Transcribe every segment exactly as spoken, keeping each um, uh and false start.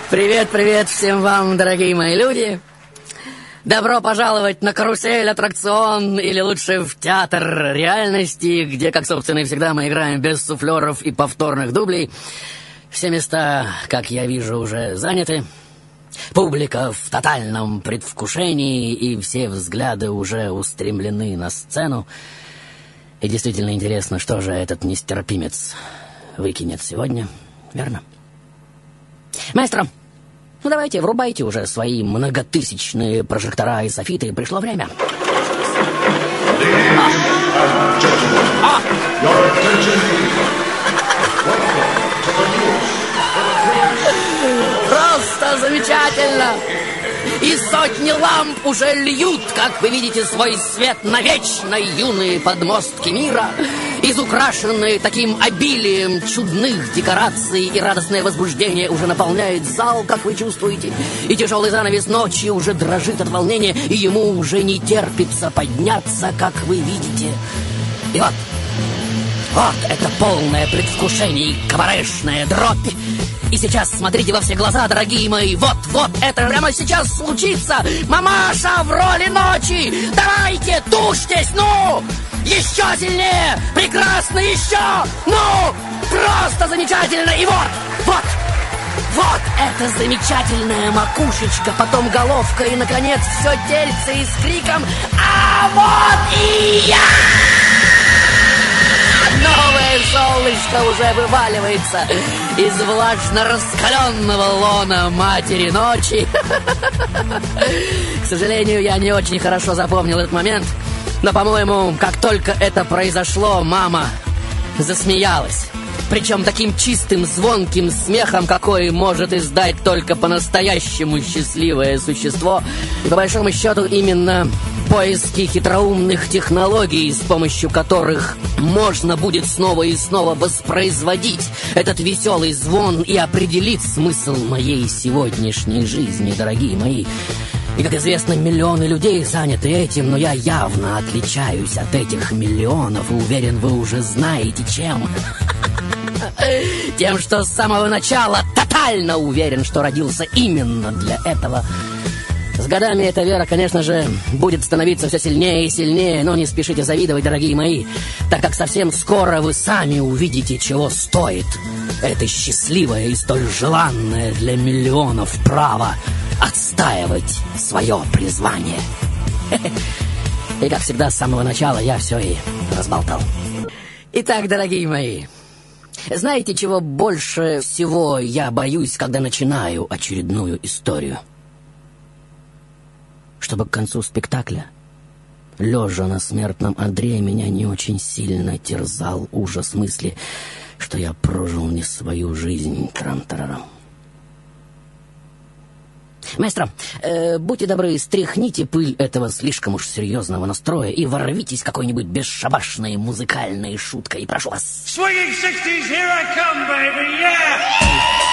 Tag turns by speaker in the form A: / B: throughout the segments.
A: Привет, привет всем вам, дорогие мои люди. Добро пожаловать на карусель, аттракцион, или лучше в театр реальности, где, как, собственно, и всегда, мы играем без суфлеров и повторных дублей. Все места, как я вижу, уже заняты. Публика в тотальном предвкушении, и все взгляды уже устремлены на сцену. И действительно интересно, что же этот нестерпимец выкинет сегодня, верно? Маэстро, ну давайте, врубайте уже свои многотысячные прожектора и софиты, пришло время. А! Просто замечательно! И сотни ламп уже льют, как вы видите, свой свет на вечно юные подмостки мира, изукрашенные таким обилием чудных декораций, и радостное возбуждение уже наполняет зал, как вы чувствуете, и тяжелый занавес ночи уже дрожит от волнения, и ему уже не терпится подняться, как вы видите. И вот, вот это полное предвкушение и кабарешная дробь. И сейчас смотрите во все глаза, дорогие мои. Вот, вот, это прямо сейчас случится. Мамаша в роли ночи. Давайте, тушьтесь, ну! Еще сильнее! Прекрасно, еще! Ну! Просто замечательно! И вот, вот, вот эта замечательная макушечка, потом головка и, наконец, все тельце и с криком «А вот и я!» Новое солнышко уже вываливается из влажно раскаленного лона матери ночи. К сожалению, я не очень хорошо запомнил этот момент, но, по-моему, как только это произошло, мама засмеялась. Причем таким чистым, звонким смехом, какой может издать только по-настоящему счастливое существо. И, по большому счету, именно поиски хитроумных технологий, с помощью которых можно будет снова и снова воспроизводить этот веселый звон и определить смысл моей сегодняшней жизни, дорогие мои. И, как известно, миллионы людей заняты этим, но я явно отличаюсь от этих миллионов, и уверен, вы уже знаете, чем. Тем, что с самого начала тотально уверен, что родился именно для этого. С годами эта вера, конечно же, будет становиться все сильнее и сильнее, но не спешите завидовать, дорогие мои, так как совсем скоро вы сами увидите, чего стоит это счастливое и столь желанное для миллионов право отстаивать свое призвание. И, как всегда, с самого начала я все и разболтал. Итак, дорогие мои, знаете, чего больше всего я боюсь, когда начинаю очередную историю? Чтобы к концу спектакля, лежа на смертном одре, меня не очень сильно терзал ужас мысли, что я прожил не свою жизнь. Трам-тарарам. Маэстро, э, будьте добры, стряхните пыль этого слишком уж серьезного настроя и ворвитесь какой-нибудь бесшабашной музыкальной шуткой. Прошу вас.
B: Swinging sixties, here I come, baby, yeah!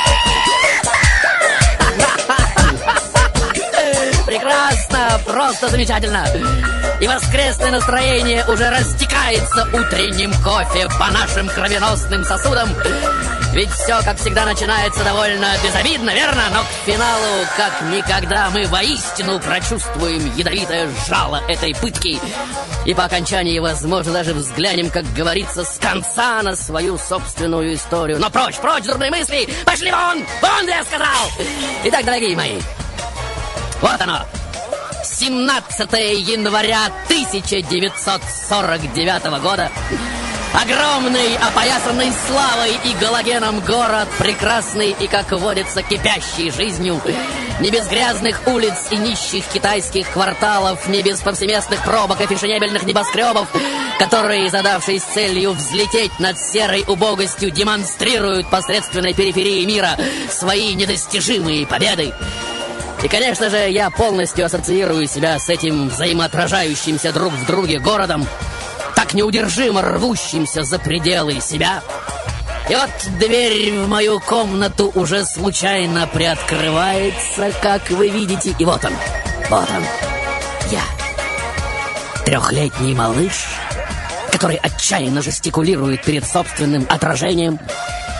A: Прекрасно, просто замечательно. И воскресное настроение уже растекается утренним кофе по нашим кровеносным сосудам. Ведь все, как всегда, начинается довольно безобидно, верно? Но к финалу, как никогда, мы воистину прочувствуем ядовитое жало этой пытки. И по окончании, возможно, даже взглянем, как говорится, с конца на свою собственную историю. Но прочь, прочь, дурные мысли! Пошли вон! Вон, я сказал! Итак, дорогие мои, вот оно! семнадцатое января тысяча девятьсот сорок девятого года. Огромный, опоясанный славой и галогеном город, прекрасный и, как водится, кипящий жизнью. Не без грязных улиц и нищих китайских кварталов, не без повсеместных пробок и фешенебельных небоскребов, которые, задавшись целью взлететь над серой убогостью, демонстрируют посредственной периферии мира свои недостижимые победы. И, конечно же, я полностью ассоциирую себя с этим взаимоотражающимся друг в друге городом, так неудержимо рвущимся за пределы себя. И вот дверь в мою комнату уже случайно приоткрывается, как вы видите. И вот он, вот он, я, трехлетний малыш, который отчаянно жестикулирует перед собственным отражением,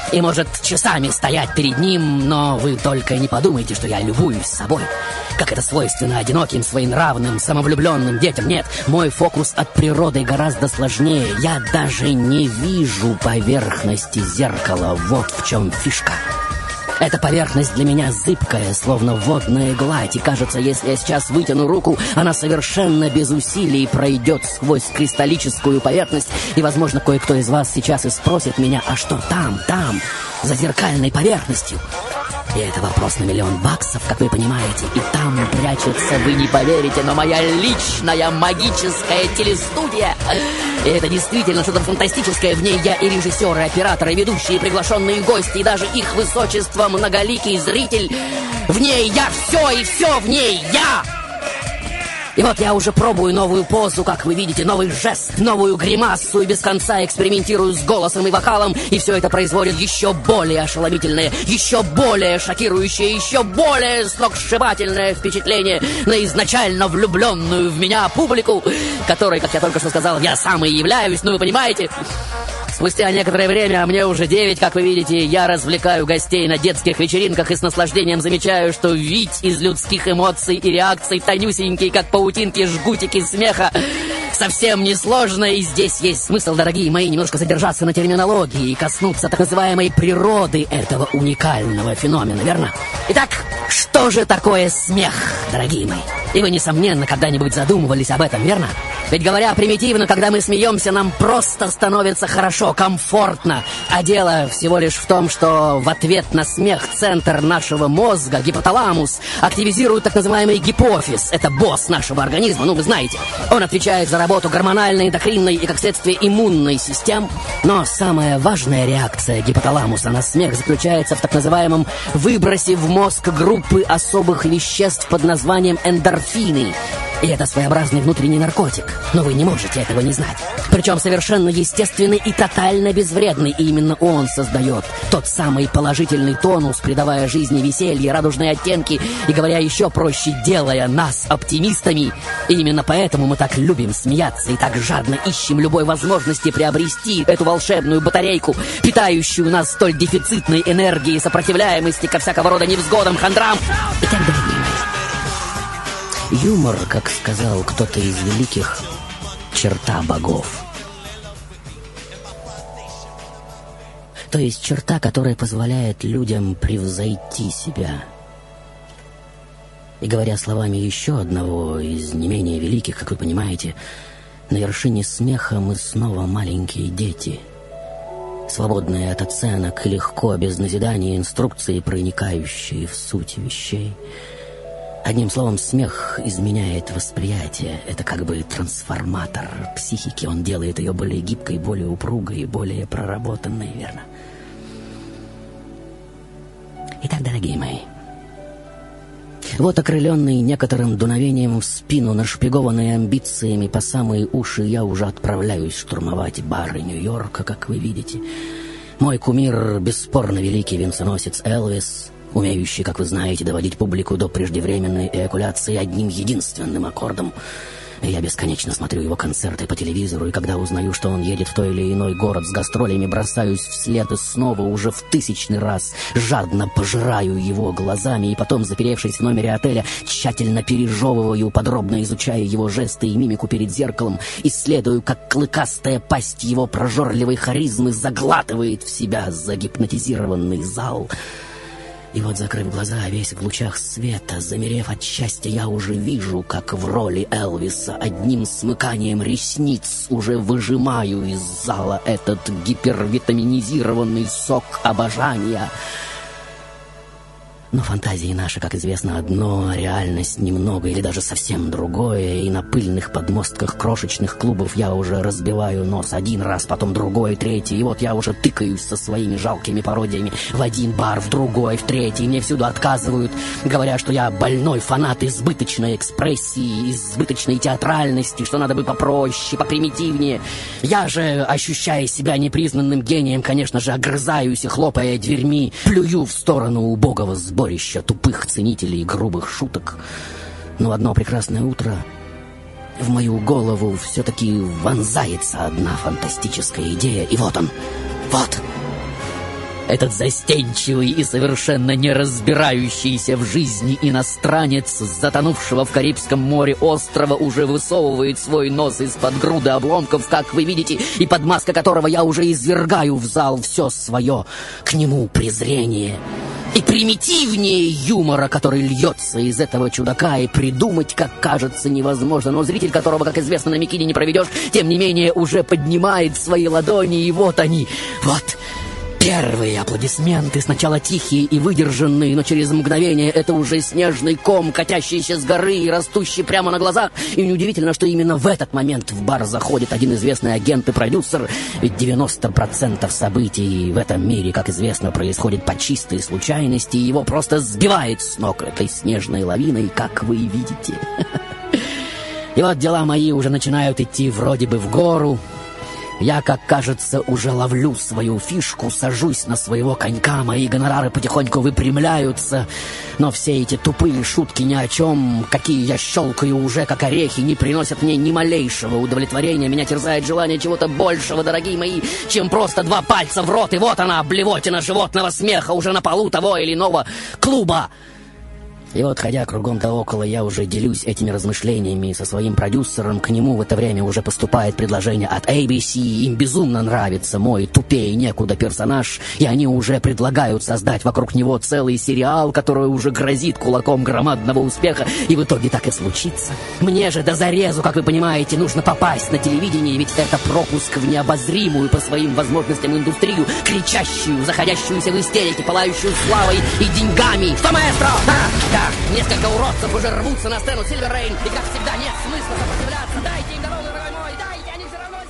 A: и может часами стоять перед ним, но вы только не подумайте, что я любуюсь собой, как это свойственно одиноким, своенравным, самовлюбленным детям. Нет, мой фокус от природы гораздо сложнее. Я даже не вижу поверхности зеркала. Вот в чем фишка. Эта поверхность для меня зыбкая, словно водная гладь, и кажется, если я сейчас вытяну руку, она совершенно без усилий пройдет сквозь кристаллическую поверхность, и, возможно, кое-кто из вас сейчас и спросит меня, а что там, там, за зеркальной поверхностью? И это вопрос на миллион баксов, как вы понимаете, и там прячется, вы не поверите, но моя личная магическая телестудия. И это действительно что-то фантастическое. В ней я и режиссеры, и операторы, и ведущие, и приглашенные гости, и даже их высочество, многоликий зритель. В ней я все, и все в ней я! И вот я уже пробую новую позу, как вы видите, новый жест, новую гримасу, и без конца экспериментирую с голосом и вокалом, и все это производит еще более ошеломительное, еще более шокирующее, еще более сногсшибательное впечатление на изначально влюбленную в меня публику, которой, как я только что сказал, я сам и являюсь, ну вы понимаете. Спустя некоторое время, а мне уже девять, как вы видите, я развлекаю гостей на детских вечеринках и с наслаждением замечаю, что вить из людских эмоций и реакций тонюсенькие, как паутинки, жгутики смеха, совсем несложно, и здесь есть смысл, дорогие мои, немножко задержаться на терминологии и коснуться так называемой природы этого уникального феномена, верно? Итак, что же такое смех, дорогие мои? И вы, несомненно, когда-нибудь задумывались об этом, верно? Ведь, говоря примитивно, когда мы смеемся, нам просто становится хорошо, комфортно. А дело всего лишь в том, что в ответ на смех центр нашего мозга, гипоталамус, активизирует так называемый гипофиз. Это босс нашего организма, ну вы знаете. Он отвечает за работу гормональной, эндокринной и, как следствие, иммунной систем. Но самая важная реакция гипоталамуса на смех заключается в так называемом выбросе в мозг группы особых веществ под названием эндорфины. И это своеобразный внутренний наркотик. Но вы не можете этого не знать. Причем совершенно естественный и тотально безвредный. И именно он создает тот самый положительный тонус, придавая жизни веселье, радужные оттенки и, говоря еще проще, делая нас оптимистами. И именно поэтому мы так любим смеяться и так жадно ищем любой возможности приобрести эту волшебную батарейку, питающую нас столь дефицитной энергией, сопротивляемости ко всякого рода невзгодам, хандрам и так далее. Юмор, как сказал кто-то из великих, черта богов. То есть черта, которая позволяет людям превзойти себя. И говоря словами еще одного из не менее великих, как вы понимаете, на вершине смеха мы снова маленькие дети, свободные от оценок и легко, без назидания и инструкции, проникающие в суть вещей. Одним словом, смех изменяет восприятие. Это как бы трансформатор психики. Он делает ее более гибкой, более упругой и более проработанной, верно? Итак, дорогие мои, вот окрыленный некоторым дуновением в спину, нашпигованный амбициями по самые уши, я уже отправляюсь штурмовать бары Нью-Йорка, как вы видите. Мой кумир, бесспорно великий венценосец Элвис, умеющий, как вы знаете, доводить публику до преждевременной эякуляции одним единственным аккордом. Я бесконечно смотрю его концерты по телевизору, и когда узнаю, что он едет в той или иной город с гастролями, бросаюсь вслед и снова уже в тысячный раз жадно пожираю его глазами, и потом, заперевшись в номере отеля, тщательно пережевываю, подробно изучая его жесты и мимику перед зеркалом, исследую, как клыкастая пасть его прожорливой харизмы заглатывает в себя загипнотизированный зал. И вот, закрыв глаза, весь в лучах света, замерев от счастья, я уже вижу, как в роли Элвиса одним смыканием ресниц уже выжимаю из зала этот гипервитаминизированный сок обожания. Но фантазии наши, как известно, одно, а реальность немного или даже совсем другое, и на пыльных подмостках крошечных клубов я уже разбиваю нос один раз, потом другой, третий, и вот я уже тыкаюсь со своими жалкими пародиями в один бар, в другой, в третий, мне всюду отказывают, говоря, что я больной фанат избыточной экспрессии, избыточной театральности, что надо бы попроще, попримитивнее. Я же, ощущая себя непризнанным гением, конечно же, огрызаюсь и, хлопая дверьми, плюю в сторону убогого сборища тупых ценителей грубых шуток. Но одно прекрасное утро в мою голову все-таки вонзается одна фантастическая идея, и вот он, вот, Этот застенчивый и совершенно не разбирающийся в жизни иностранец с затонувшего в Карибском море острова уже высовывает свой нос из-под груды обломков, как вы видите, и под маской которого я уже извергаю в зал все свое к нему презрение. И примитивнее юмора, который льется из этого чудака, и придумать, как кажется, невозможно. Но зритель, которого, как известно, на микине не проведешь, тем не менее уже поднимает свои ладони, и вот они, вот... Первые аплодисменты, сначала тихие и выдержанные, но через мгновение это уже снежный ком, катящийся с горы и растущий прямо на глазах. И неудивительно, что именно в этот момент в бар заходит один известный агент и продюсер, ведь девяносто процентов событий в этом мире, как известно, происходит по чистой случайности, и его просто сбивает с ног этой снежной лавиной, как вы видите. И вот дела мои уже начинают идти вроде бы в гору. Я, как кажется, уже ловлю свою фишку, сажусь на своего конька, мои гонорары потихоньку выпрямляются, но все эти тупые шутки ни о чем, какие я щелкаю уже как орехи, не приносят мне ни малейшего удовлетворения. Меня терзает желание чего-то большего, дорогие мои, чем просто два пальца в рот, и вот она, блевотина животного смеха уже на полу того или иного клуба. И вот, ходя кругом да около, я уже делюсь этими размышлениями со своим продюсером. К нему в это время уже поступает предложение от эй би си. Им безумно нравится мой тупее некуда персонаж, и они уже предлагают создать вокруг него целый сериал, который уже грозит кулаком громадного успеха, и в итоге так и случится. Мне же до зарезу, как вы понимаете, нужно попасть на телевидение, ведь это пропуск в необозримую по своим возможностям индустрию, кричащую, заходящуюся в истерике, пылающую славой и деньгами. Что, маэстро? А, да. Несколько уродцев уже рвутся на сцену Silver Rain, и, как всегда, нет смысла сопротивляться. Дайте им дорогу, дорогой мой, дайте, они все равно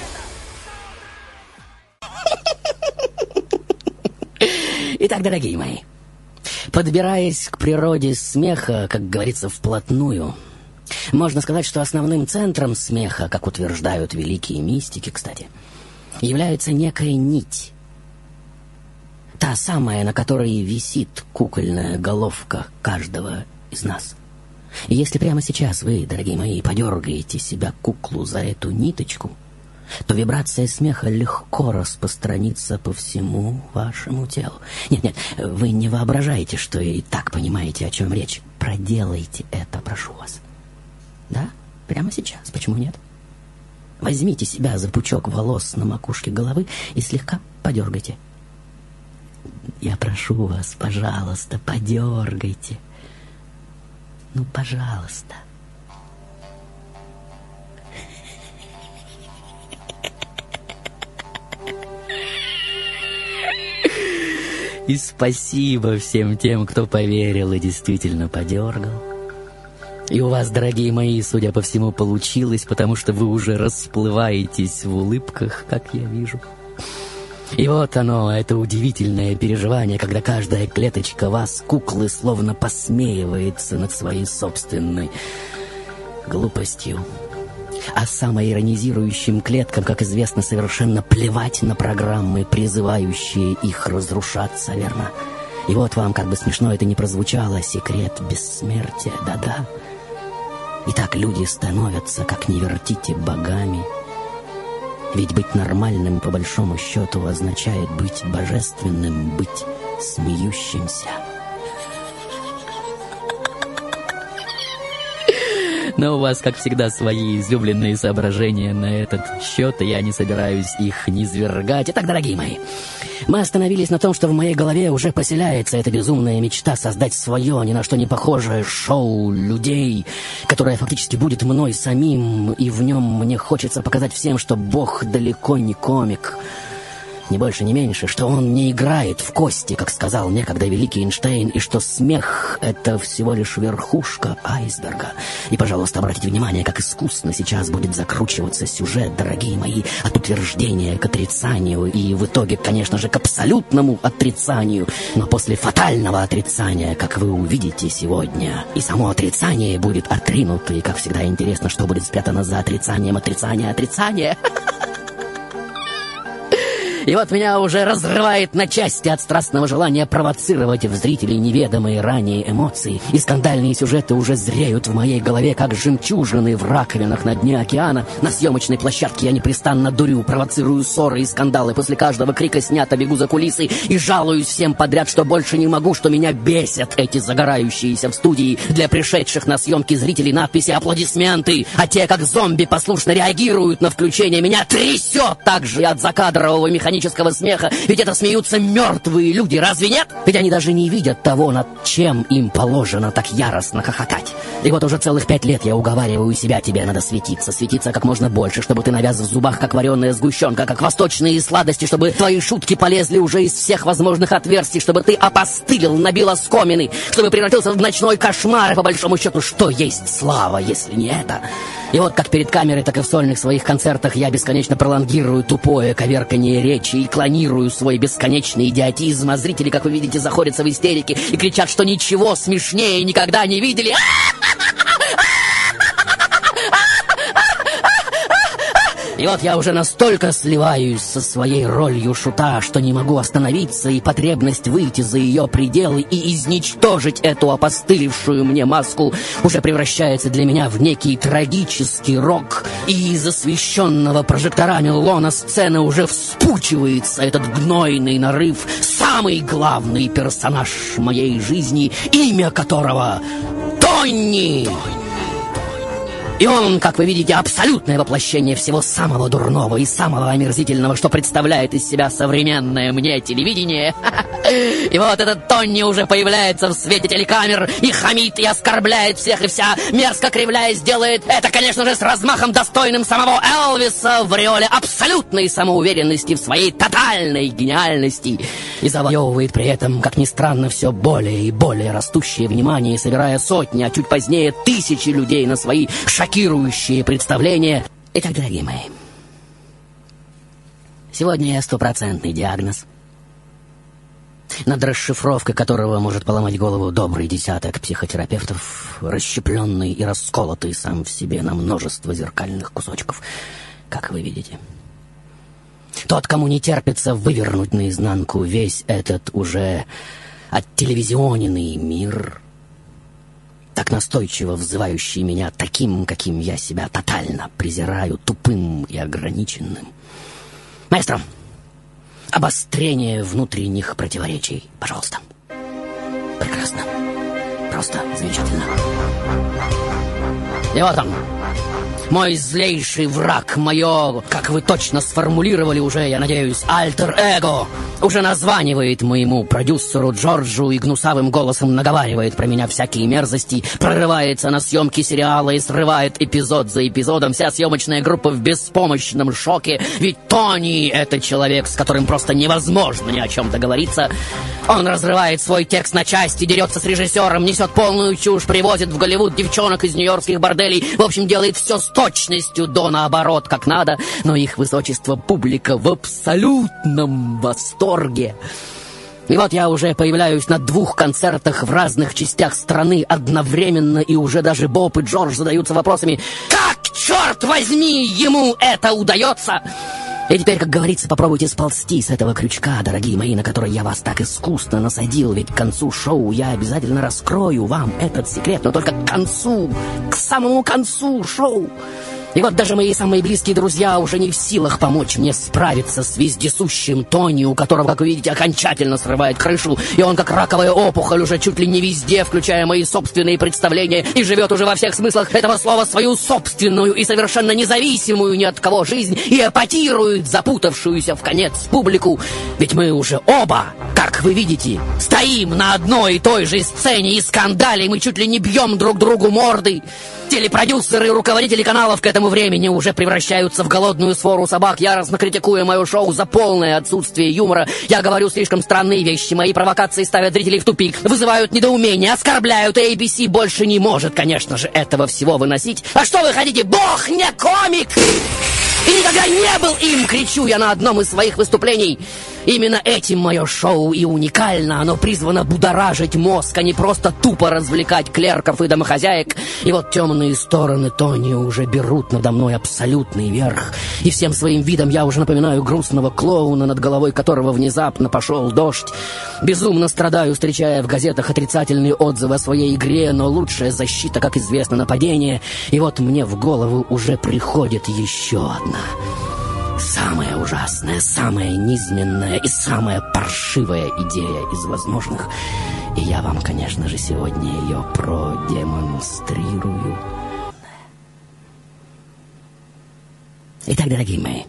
A: сделают это. Итак, дорогие мои, подбираясь к природе смеха, как говорится, вплотную, можно сказать, что основным центром смеха, как утверждают великие мистики, кстати, является некая нить. Та самая, на которой висит кукольная головка каждого из нас. И если прямо сейчас вы, дорогие мои, подергаете себя куклу за эту ниточку, то вибрация смеха легко распространится по всему вашему телу. Нет-нет, вы не воображаете, что и так понимаете, о чем речь. Проделайте это, прошу вас. Да? Прямо сейчас. Почему нет? Возьмите себя за пучок волос на макушке головы и слегка подергайте. Я прошу вас, пожалуйста, подергайте. Ну, пожалуйста. И спасибо всем тем, кто поверил и действительно подергал. И у вас, дорогие мои, судя по всему, получилось, потому что вы уже расплываетесь в улыбках, как я вижу. И вот оно, это удивительное переживание, когда каждая клеточка вас, куклы, словно посмеивается над своей собственной глупостью. А самоиронизирующим клеткам, как известно, совершенно плевать на программы, призывающие их разрушаться, верно? И вот вам, как бы смешно это ни прозвучало, секрет бессмертия, да-да. Итак, люди становятся, как ни вертите, богами. Ведь быть нормальным, по большому счету, означает быть божественным, быть смеющимся. Но у вас, как всегда, свои излюбленные соображения на этот счет, и я не собираюсь их низвергать. Итак, дорогие мои, мы остановились на том, что в моей голове уже поселяется эта безумная мечта создать свое, ни на что не похожее шоу людей, которое фактически будет мной самим, и в нем мне хочется показать всем, что Бог далеко не комик, ни больше, ни меньше, что он не играет в кости, как сказал некогда великий Эйнштейн, и что смех — это всего лишь верхушка айсберга. И, пожалуйста, обратите внимание, как искусно сейчас будет закручиваться сюжет, дорогие мои, от утверждения к отрицанию, и в итоге, конечно же, к абсолютному отрицанию, но после фатального отрицания, как вы увидите сегодня, и само отрицание будет отринуто, и, как всегда, интересно, что будет спрятано за отрицанием отрицания отрицания. И вот меня уже разрывает на части от страстного желания провоцировать в зрителей неведомые ранее эмоции. И скандальные сюжеты уже зреют в моей голове, как жемчужины в раковинах на дне океана. На съемочной площадке я непрестанно дурю, провоцирую ссоры и скандалы. После каждого крика снято, бегу за кулисы и жалуюсь всем подряд, что больше не могу, что меня бесят эти загорающиеся в студии для пришедших на съемки зрителей надписи «Аплодисменты», а те, как зомби, послушно реагируют на включение. Меня трясет также и от закадрового механического смеха, ведь это смеются мертвые люди, разве нет? Ведь они даже не видят того, над чем им положено так яростно хохотать. И вот уже целых пять лет я уговариваю себя: тебе надо светиться, светиться как можно больше, чтобы ты навяз в зубах, как вареная сгущенка, как восточные сладости, чтобы твои шутки полезли уже из всех возможных отверстий, чтобы ты опостылил, набил оскомины, чтобы превратился в ночной кошмар. И по большому счету, что есть слава, если не это? И вот как перед камерой, так и в сольных своих концертах я бесконечно пролонгирую тупое коверканье речи и клонирую свой бесконечный идиотизм, а зрители, как вы видите, заходятся в истерике и кричат, что ничего смешнее никогда не видели. И вот я уже настолько сливаюсь со своей ролью шута, что не могу остановиться, и потребность выйти за ее пределы и изничтожить эту опостылевшую мне маску уже превращается для меня в некий трагический рок, и из освещенного прожекторами лона сцены уже вспучивается этот гнойный нарыв, самый главный персонаж моей жизни, имя которого Тони. И он, как вы видите, абсолютное воплощение всего самого дурного и самого омерзительного, что представляет из себя современное мне телевидение. И вот этот Тони уже появляется в свете телекамер и хамит, и оскорбляет всех и вся, мерзко кривляясь, делает это, конечно же, с размахом, достойным самого Элвиса, в ореоле абсолютной самоуверенности в своей тотальной гениальности, и завоевывает при этом, как ни странно, все более и более растущее внимание, собирая сотни, а чуть позднее тысячи людей на свои шокирующие представления. Итак, дорогие мои, сегодня я стопроцентный диагноз, над расшифровкой которого может поломать голову добрый десяток психотерапевтов, расщепленный и расколотый сам в себе на множество зеркальных кусочков, как вы видите. Тот, кому не терпится вывернуть наизнанку весь этот уже оттелевизионенный мир, так настойчиво взывающий меня таким, каким я себя тотально презираю, тупым и ограниченным. Маэстро, обострение внутренних противоречий, пожалуйста. Прекрасно. Просто замечательно. И вот он, мой злейший враг, мое, как вы точно сформулировали уже, я надеюсь, альтер-эго, уже названивает моему продюсеру Джорджу и гнусавым голосом наговаривает про меня всякие мерзости, прорывается на съемки сериала и срывает эпизод за эпизодом. Вся съемочная группа в беспомощном шоке, ведь Тони — это человек, с которым просто невозможно ни о чем договориться. Он разрывает свой текст на части, дерется с режиссером, несет полную чушь, привозит в Голливуд девчонок из нью-йоркских борделей, в общем, делает все с точностью до наоборот, как надо, но их высочество публика в абсолютном восторге. И вот я уже появляюсь на двух концертах в разных частях страны одновременно, и уже даже Боб и Джордж задаются вопросами: как, черт возьми, ему это удается? И теперь, как говорится, попробуйте сползти с этого крючка, дорогие мои, на который я вас так искусно насадил, ведь к концу шоу я обязательно раскрою вам этот секрет, но только к концу, к самому концу шоу. И вот даже мои самые близкие друзья уже не в силах помочь мне справиться с вездесущим Тони, у которого, как вы видите, окончательно срывает крышу, и он как раковая опухоль уже чуть ли не везде, включая мои собственные представления, и живет уже во всех смыслах этого слова свою собственную и совершенно независимую ни от кого жизнь, и эпатирует запутавшуюся в конец публику. Ведь мы уже оба, как вы видите, стоим на одной и той же сцене и скандалим, и чуть ли не бьем друг другу морды. Телепродюсеры и руководители каналов к этому времени уже превращаются в голодную свору собак, яростно критикуя мое шоу за полное отсутствие юмора. Я говорю слишком странные вещи, мои провокации ставят зрителей в тупик, вызывают недоумение, оскорбляют, и эй би си больше не может, конечно же, этого всего выносить. А что вы хотите? Бог не комик! И никогда не был им, кричу я на одном из своих выступлений. Именно этим мое шоу и уникально. Оно призвано будоражить мозг, а не просто тупо развлекать клерков и домохозяек. И вот темные стороны Тони уже берут надо мной абсолютный верх. И всем своим видом я уже напоминаю грустного клоуна, над головой которого внезапно пошел дождь. Безумно страдаю, встречая в газетах отрицательные отзывы о своей игре, но лучшая защита, как известно, нападение. И вот мне в голову уже приходит еще одна. Самая ужасная, самая низменная и самая паршивая идея из возможных. И я вам, конечно же, сегодня ее продемонстрирую. Итак, дорогие мои,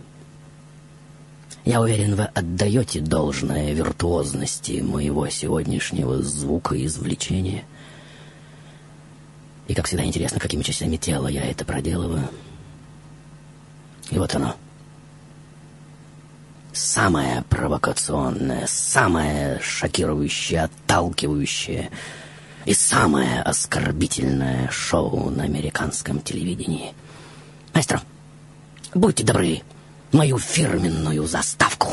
A: я уверен, вы отдаете должное виртуозности моего сегодняшнего звукоизвлечения. И, как всегда, интересно, какими частями тела я это проделываю. И вот оно. Самое провокационное, самое шокирующее, отталкивающее и самое оскорбительное шоу на американском телевидении. Маэстро, будьте добры, мою фирменную заставку.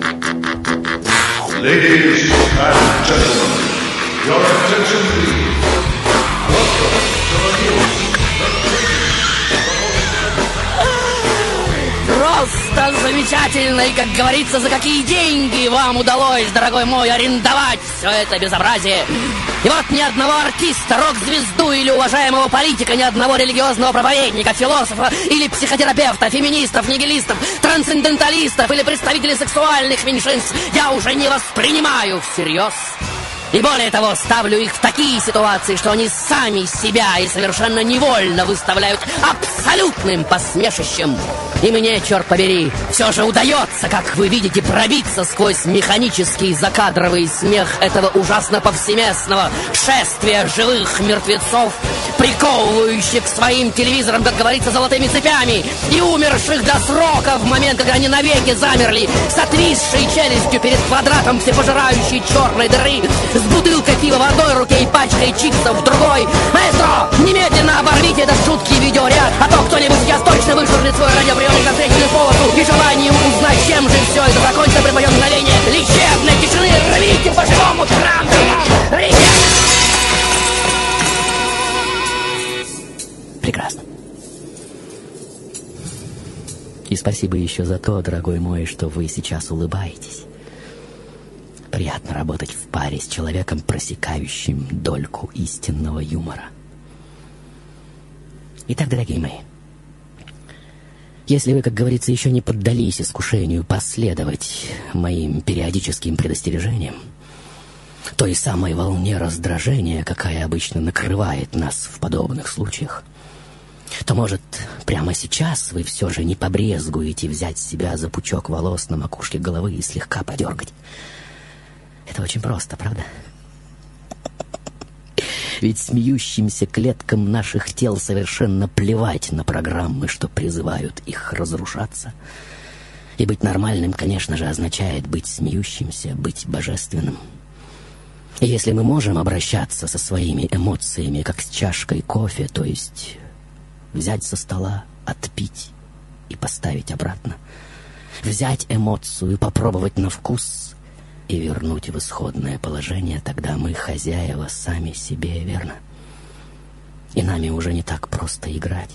C: Ladies and gentlemen, your attention please. Welcome to the news.
A: Просто замечательно, и, как говорится, за какие деньги вам удалось, дорогой мой, арендовать все это безобразие. И вот ни одного артиста, рок-звезду или уважаемого политика, ни одного религиозного проповедника, философа или психотерапевта, феминистов, нигилистов, трансценденталистов или представителей сексуальных меньшинств я уже не воспринимаю всерьез. И более того, ставлю их в такие ситуации, что они сами себя и совершенно невольно выставляют абсолютным посмешищем. И мне, черт побери, все же удается, как вы видите, пробиться сквозь механический закадровый смех этого ужасно повсеместного шествия живых мертвецов, приковывающих к своим телевизорам, как говорится, золотыми цепями, и умерших до срока в момент, когда они навеки замерли, с отвисшей челюстью перед квадратом всепожирающей черной дыры, с бутылкой пива в одной руке и пачкой чипсов в другой. Маэстро, немедленно оборвите этот жуткий видеоряд, а то кто-нибудь сейчас точно вышвырнет свой радиоприемник на встречную полосу, и желанием узнать, чем же все это закончится при моем мгновении лечебной тишины. Рвите по-живому, Трамп! Рвите! Прекрасно. И спасибо еще за то, дорогой мой, что вы сейчас улыбаетесь. Приятно работать в паре с человеком, просекающим дольку истинного юмора. Итак, дорогие мои, если вы, как говорится, еще не поддались искушению последовать моим периодическим предостережениям, той самой волне раздражения, какая обычно накрывает нас в подобных случаях, то, может, прямо сейчас вы все же не побрезгуете взять себя за пучок волос на макушке головы и слегка подергать. Это очень просто, правда? Ведь смеющимся клеткам наших тел совершенно плевать на программы, что призывают их разрушаться. И быть нормальным, конечно же, означает быть смеющимся, быть божественным. И если мы можем обращаться со своими эмоциями, как с чашкой кофе, то есть взять со стола, отпить и поставить обратно, взять эмоцию и попробовать на вкус и вернуть в исходное положение, тогда мы хозяева сами себе, верно? И нами уже не так просто играть.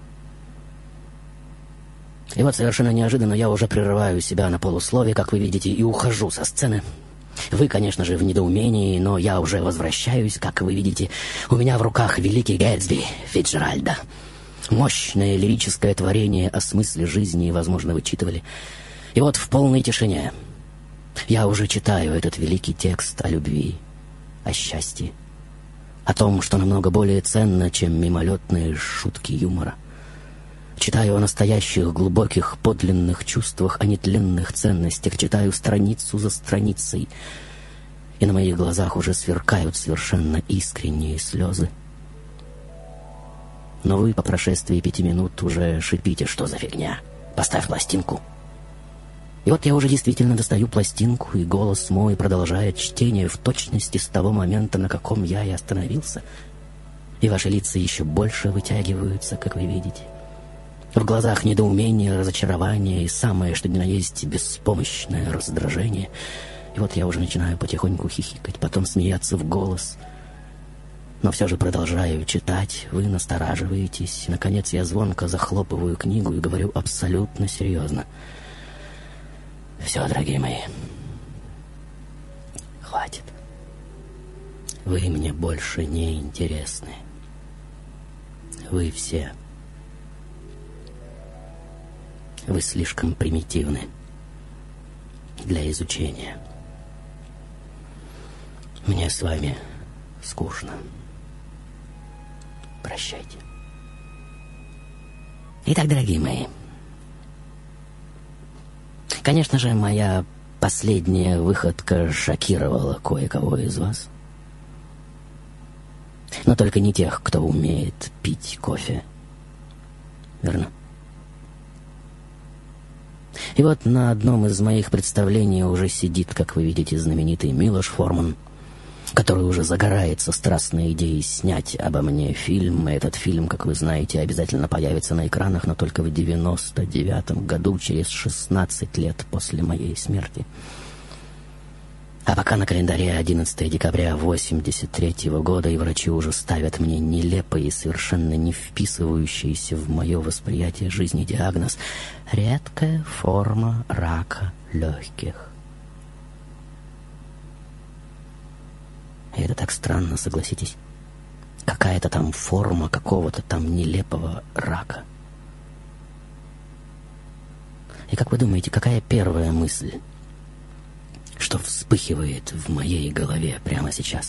A: И вот совершенно неожиданно я уже прерываю себя на полусловие, как вы видите, и ухожу со сцены. Вы, конечно же, в недоумении, но я уже возвращаюсь, как вы видите. У меня в руках великий Гэтсби Фицджеральда. Мощное лирическое творение о смысле жизни, возможно, вы читывали. И вот в полной тишине я уже читаю этот великий текст о любви, о счастье, о том, что намного более ценно, чем мимолетные шутки юмора. Читаю о настоящих, глубоких, подлинных чувствах, о нетленных ценностях, читаю страницу за страницей, и на моих глазах уже сверкают совершенно искренние слезы. Но вы по прошествии пяти минут уже шипите: что за фигня, поставь пластинку. И вот я уже действительно достаю пластинку, и голос мой продолжает чтение в точности с того момента, на каком я и остановился. И ваши лица еще больше вытягиваются, как вы видите. В глазах недоумение, разочарование и самое, что ни на есть, беспомощное раздражение. И вот я уже начинаю потихоньку хихикать, потом смеяться в голос. Но все же продолжаю читать, вы настораживаетесь. Наконец я звонко захлопываю книгу и говорю абсолютно серьезно. Все, дорогие мои, хватит. Вы мне больше не интересны. Вы все. Вы слишком примитивны для изучения. Мне с вами скучно. Прощайте. Итак, дорогие мои, конечно же, моя последняя выходка шокировала кое-кого из вас. Но только не тех, кто умеет пить кофе. Верно? И вот на одном из моих представлений уже сидит, как вы видите, знаменитый Милош Форман, который уже загорается страстной идеей снять обо мне фильм. И этот фильм, как вы знаете, обязательно появится на экранах, но только в девяносто девятом году, через шестнадцать лет после моей смерти. А пока на календаре одиннадцатое декабря восемьдесят третьего года, и врачи уже ставят мне нелепый и совершенно не вписывающийся в мое восприятие жизни диагноз — редкая форма рака легких. И это так странно, согласитесь. Какая-то там форма какого-то там нелепого рака. И как вы думаете, какая первая мысль, что вспыхивает в моей голове прямо сейчас?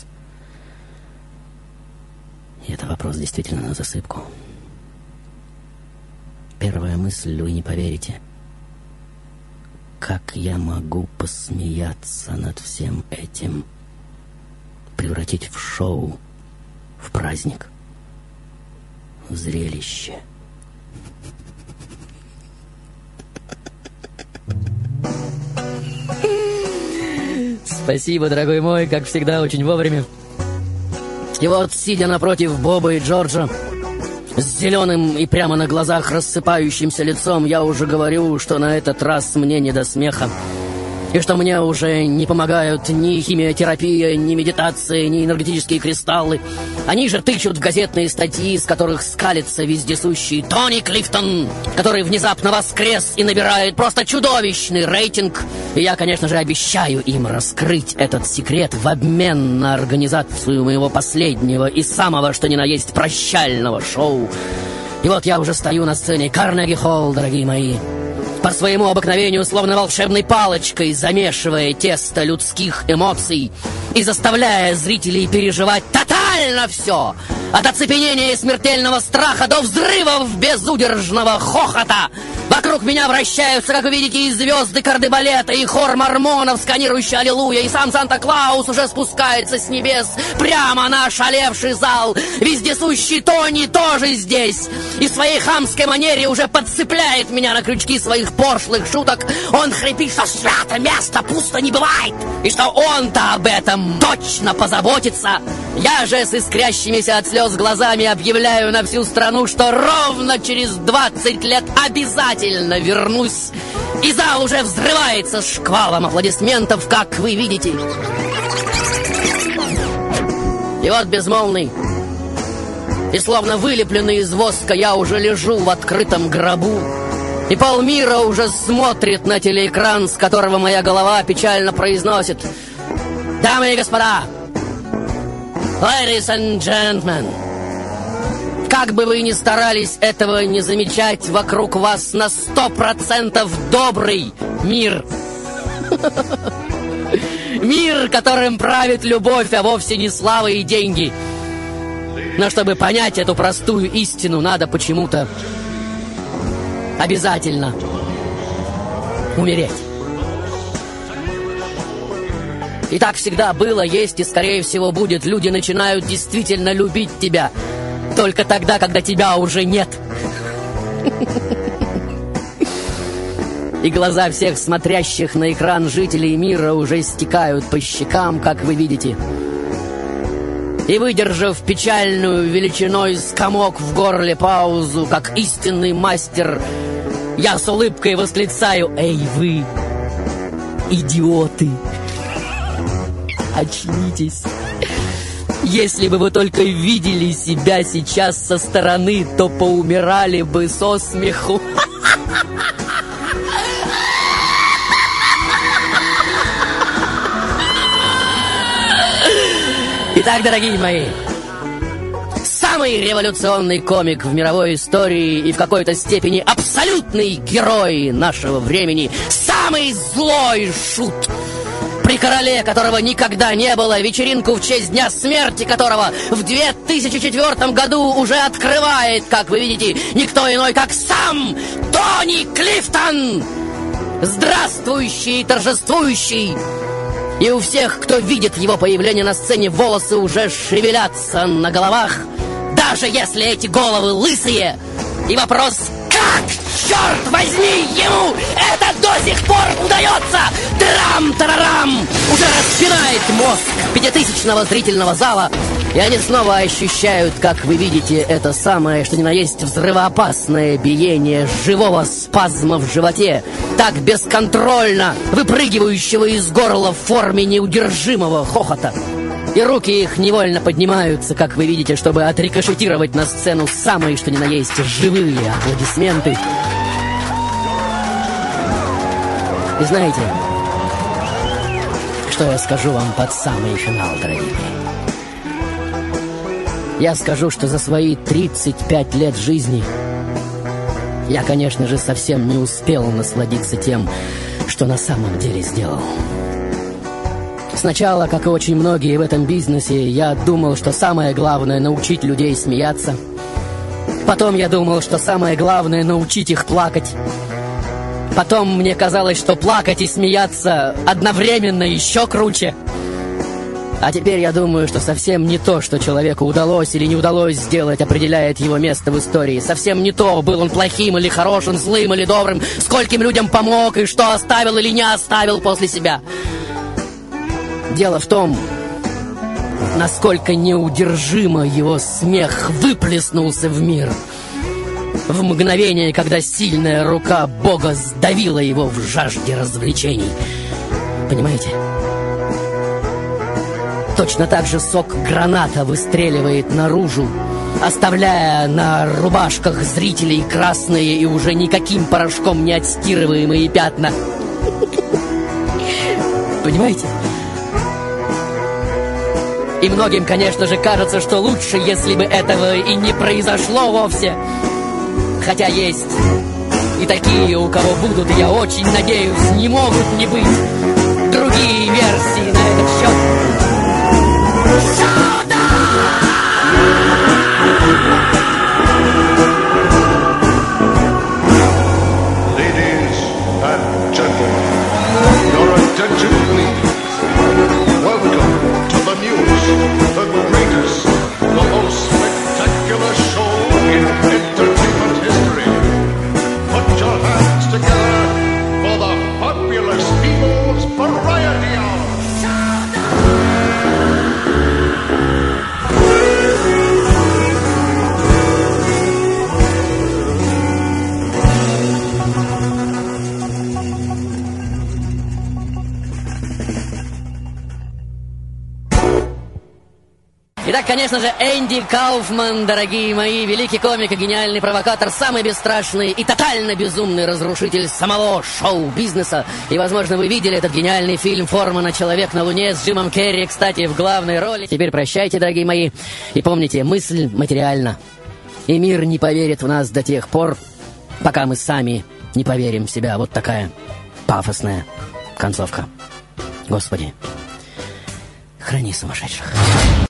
A: И это вопрос действительно на засыпку. Первая мысль, вы не поверите. Как я могу посмеяться над всем этим? Превратить в шоу, в праздник, в зрелище. Спасибо, дорогой мой, как всегда, очень вовремя. И вот, сидя напротив Боба и Джорджа, с зеленым и прямо на глазах рассыпающимся лицом, я уже говорю, что на этот раз мне не до смеха. И что мне уже не помогают ни химиотерапия, ни медитация, ни энергетические кристаллы. Они же тычут в газетные статьи, из которых скалится вездесущий Тони Клифтон, который внезапно воскрес и набирает просто чудовищный рейтинг. И я, конечно же, обещаю им раскрыть этот секрет в обмен на организацию моего последнего и самого, что ни на есть, прощального шоу. И вот я уже стою на сцене Карнеги-холл, дорогие мои, по своему обыкновению, словно волшебной палочкой, замешивая тесто людских эмоций и заставляя зрителей переживать тотально все, от оцепенения и смертельного страха до взрывов безудержного хохота. Вокруг меня вращаются, как вы видите, и звезды кардебалета, и хор мормонов, сканирующий аллилуйя, и сам Санта-Клаус уже спускается с небес прямо на ошалевший зал. Вездесущий Тони тоже здесь, и в своей хамской манере уже подцепляет меня на крючки своих пошлых шуток. Он хрипит, что свято место пусто не бывает, и что он-то об этом точно позаботится. Я же с искрящимися от слез глазами объявляю на всю страну, что ровно через двадцать лет обязательно вернусь. И зал уже взрывается шквалом аплодисментов, как вы видите. И вот безмолвный и словно вылепленный из воска я уже лежу в открытом гробу. И полмира уже смотрит на телеэкран, с которого моя голова печально произносит: дамы и господа, ladies and gentlemen, как бы вы ни старались этого не замечать, вокруг вас на сто процентов добрый мир. Мир, которым правит любовь, а вовсе не слава и деньги. Но чтобы понять эту простую истину, надо почему-то обязательно умереть. И так всегда было, есть и, скорее всего, будет. Люди начинают действительно любить тебя только тогда, когда тебя уже нет. И глаза всех смотрящих на экран жителей мира уже стекают по щекам, как вы видите. И, выдержав печальную величиной комок в горле паузу, как истинный мастер, я с улыбкой восклицаю: «Эй, вы, идиоты! Очнитесь! Если бы вы только видели себя сейчас со стороны, то поумирали бы со смеху!» Итак, дорогие мои, самый революционный комик в мировой истории и в какой-то степени абсолютный герой нашего времени, самый злой шут, при короле которого никогда не было, вечеринку в честь дня смерти которого в две тысячи четвёртом году уже открывает, как вы видите, никто иной, как сам Тони Клифтон, здравствующий и торжествующий. И у всех, кто видит его появление на сцене, волосы уже шевелятся на головах, даже если эти головы лысые. И вопрос: как, черт возьми, ему это до сих пор удается? Трам-тарарам! Уже распинает мозг пятитысячного зрительного зала. И они снова ощущают, как вы видите, это самое, что ни на есть взрывоопасное биение живого спазма в животе, так бесконтрольно выпрыгивающего из горла в форме неудержимого хохота. И руки их невольно поднимаются, как вы видите, чтобы отрикошетировать на сцену самые, что ни на есть, живые аплодисменты. И знаете, что я скажу вам под самый финал, дорогие мои? Я скажу, что за свои тридцать пять лет жизни я, конечно же, совсем не успел насладиться тем, что на самом деле сделал. Сначала, как и очень многие в этом бизнесе, я думал, что самое главное — научить людей смеяться. Потом я думал, что самое главное — научить их плакать. Потом мне казалось, что плакать и смеяться одновременно еще круче. А теперь я думаю, что совсем не то, что человеку удалось или не удалось сделать, определяет его место в истории. Совсем не то, был он плохим или хорошим, злым или добрым, скольким людям помог и что оставил или не оставил после себя. Дело в том, насколько неудержимо его смех выплеснулся в мир. В мгновение, когда сильная рука Бога сдавила его в жажде развлечений. Понимаете? Точно так же сок граната выстреливает наружу, оставляя на рубашках зрителей красные и уже никаким порошком не отстирываемые пятна. Понимаете? И многим, конечно же, кажется, что лучше, если бы этого и не произошло вовсе. Хотя есть и такие, у кого будут, я очень надеюсь, не могут не быть другие версии на этот счет.
C: Ladies and gentlemen, your attention please. Welcome to the Muse, the greatest, the most spectacular show in entertainment history. Put your hands together for the Fabulous People's Variety Hour.
A: Итак, конечно же, Энди Кауфман, дорогие мои, великий комик и гениальный провокатор, самый бесстрашный и тотально безумный разрушитель самого шоу-бизнеса. И, возможно, вы видели этот гениальный фильм Формана «Человек на Луне» с Джимом Керри, кстати, в главной роли. Теперь прощайте, дорогие мои, и помните, мысль материальна. И мир не поверит в нас до тех пор, пока мы сами не поверим в себя. Вот такая пафосная концовка. Господи, храни сумасшедших.